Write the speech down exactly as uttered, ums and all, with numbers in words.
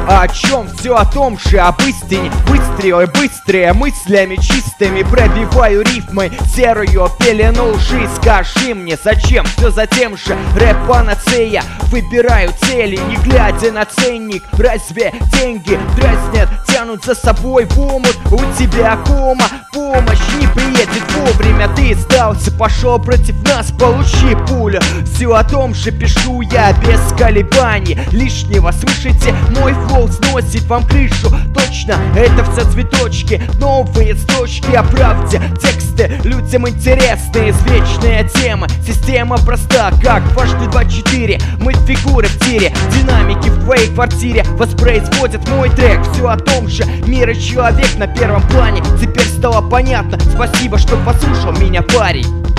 А о чем? Все о том же, об истине. Выстрелы быстрые, мыслями чистыми пробиваю рифмой серую пелену лжи. Скажи мне, зачем? Все за тем же. Рэп панацея. Выбираю цели, не глядя на ценник. Разве деньги дразнят, тянут за собой в омут? У тебя кома, помощь не приедет вовремя. Ты сдался, пошел против нас, получи пулю. Все о том же пишу я без колебаний лишнего. Слышите, мой флоу сносит вам крышу. Точно, это все цветочки, новые строчки о правде. Тексты людям интересны, извечная тема. Система проста, как дважды два четыре. Мы фигуры в тире, динамики в твоей квартире воспроизводят мой трек. Все о том же, мир и человек на первом плане. Теперь стало понятно, спасибо, что послушал меня, парень.